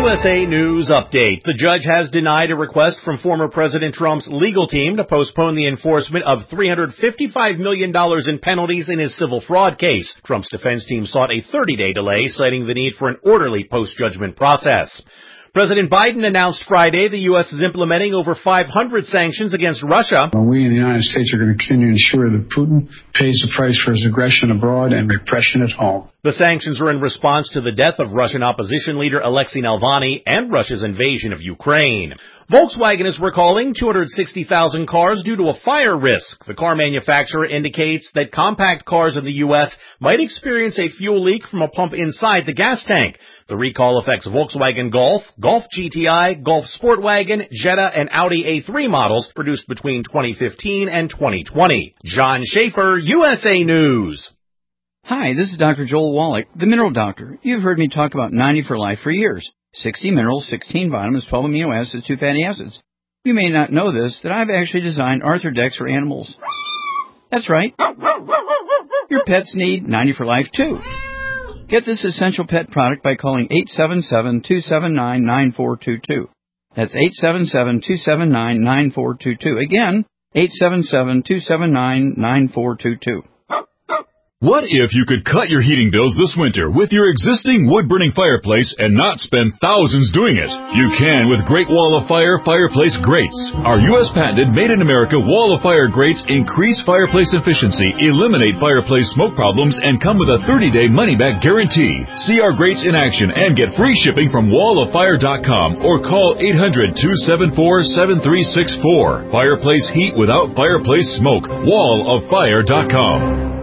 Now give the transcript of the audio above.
USA News Update. The judge has denied a request from former President Trump's legal team to postpone the enforcement of $355 million in penalties in his civil fraud case. Trump's defense team sought a 30-day delay, citing the need for an orderly post-judgment process. President Biden announced Friday the U.S. is implementing over 500 sanctions against Russia. We in the United States are going to continue to ensure that Putin pays the price for his aggression abroad and repression at home. The sanctions are in response to the death of Russian opposition leader Alexei Navalny and Russia's invasion of Ukraine. Volkswagen is recalling 260,000 cars due to a fire risk. The car manufacturer indicates that compact cars in the U.S. might experience a fuel leak from a pump inside the gas tank. The recall affects Volkswagen Golf, Golf GTI, Golf Sportwagen, Jetta, and Audi A3 models produced between 2015 and 2020. John Schaefer, USA News. Hi, this is Dr. Joel Wallach, the Mineral Doctor. You've heard me talk about 90 for Life for years. 60 minerals, 16 vitamins, 12 amino acids, 2 fatty acids. You may not know this, that I've actually designed Arthrodex for animals. That's right. Your pets need 90 for Life too. Get this essential pet product by calling 877-279-9422. That's 877-279-9422. Again, 877-279-9422. What if you could cut your heating bills this winter with your existing wood-burning fireplace and not spend thousands doing it? You can with Great Wall of Fire fireplace grates. Our U.S. patented made-in-America Wall of Fire grates increase fireplace efficiency, eliminate fireplace smoke problems, and come with a 30-day money-back guarantee. See our grates in action and get free shipping from walloffire.com or call 800-274-7364. Fireplace heat without fireplace smoke. walloffire.com.